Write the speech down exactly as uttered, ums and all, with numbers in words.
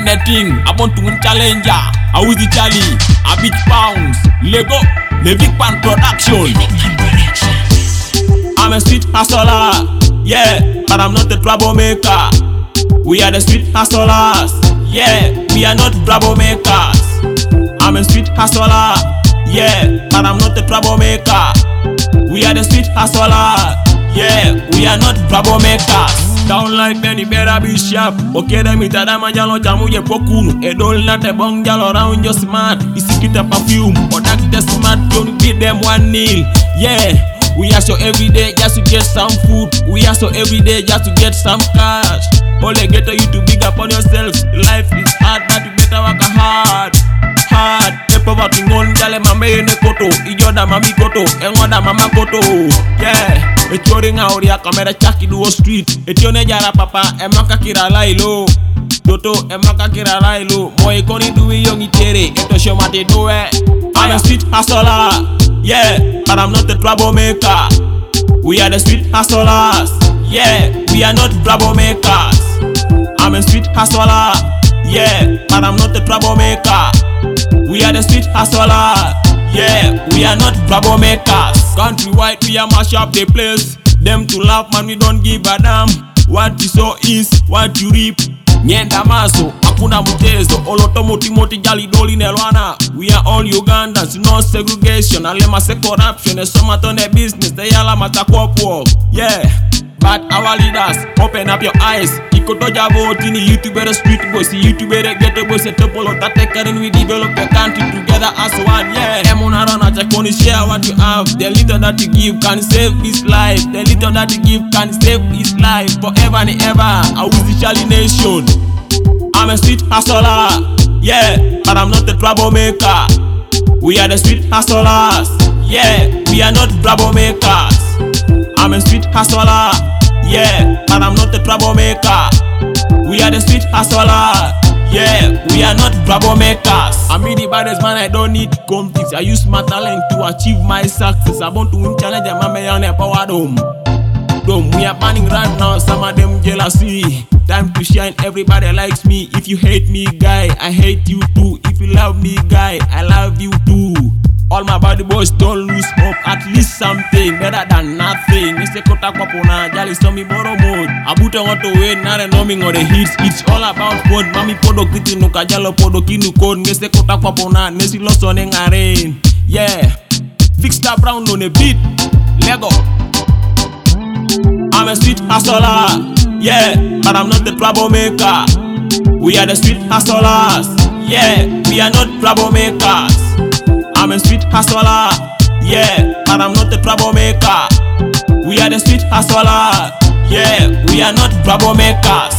the thing, I want to win challenger. I was the Charlie, a big pounds. Lego, the big pan production. I'm a street hustler, yeah, but I'm not a troublemaker. We are the street hustlers, yeah, we are not troublemakers. I'm a street hustler, yeah, but I'm not a troublemaker. We are the street hustlers, yeah, we are not troublemakers. Down like Benny, better be sharp. Okay, them it a dama jalo jamu ye pokunu. E don't let a bong jalo round your smart. It's a kita perfume, or that the smart don't beat them one nil. Yeah. We are so every day just to get some food. We are so every day just to get some cash. Only get you to big up on yourselves. Life is hard, but you better work hard. Hard. The poverty on jale mama yene koto. Ijoda mami koto. Engoda mama koto. Yeah. It's touring out ya kamera chaki duo street. Etione jara papa emaka kira lailo. Toto emaka kira lailo. Moi koni duwi yongi tere. Eto shomate doe. I'm a street hustler. Yeah, but I'm not a troublemaker. We are the street hustlers. Yeah, we are not troublemakers. I'm a street hustler. Yeah, but I'm not a troublemaker. We are the street hustlers. Yeah, we are not troublemakers. Countrywide, we are mash up the place. Them to laugh, man, we don't give a damn. What you sow is what you reap. Nyenda maso, hakuna mchezo. Oloto moti moti jali doli nelwana. We are all Ugandans, no segregation. Alema se corruption, e soma tone business. They all matakwapo. Yeah, but our leaders, open up your eyes. Ikoto jabo tini YouTuber street boys, YouTuber ghetto boys. Se topolo tatekarin, we develop the country together as one. Yeah, emona rana chakoni share what you have. The little that you give can save his life. The little that you give can save his life forever and ever. I was the Charlie Nation. I'm a street hustler, yeah, but I'm not a troublemaker. We are the street hustlers, yeah, we are not troublemakers. I'm a street hustler, yeah, but I'm not a troublemaker. We are the street hustlers, yeah, we are not troublemakers. I'm the baddest man, I don't need competition. I use my talent to achieve my success. I want to win challenge and my man power dome. Dome, we are banning right now, some of them jealousy. Time to shine, everybody likes me. If you hate me, guy, I hate you too. If you love me, guy, I love you too. All my body boys don't lose hope. At least something better than nothing. Mister Kota Kwapona, Jali Somi Boro mode. Abuta want to win, not a numbing or the hits. It's all about code. Mami Podo Kiti no Kajalo Podo Kinu code. Mister Kota Kwapona, Nesi Lawson en Arrain. Yeah, Fix that brown on a beat. Lego. I'm a street hustler, yeah, but I'm not a troublemaker. We are the street hustlers, yeah, we are not troublemakers. I'm a street hustler, yeah, but I'm not a troublemaker. We are the street hustlers, yeah, we are not troublemakers.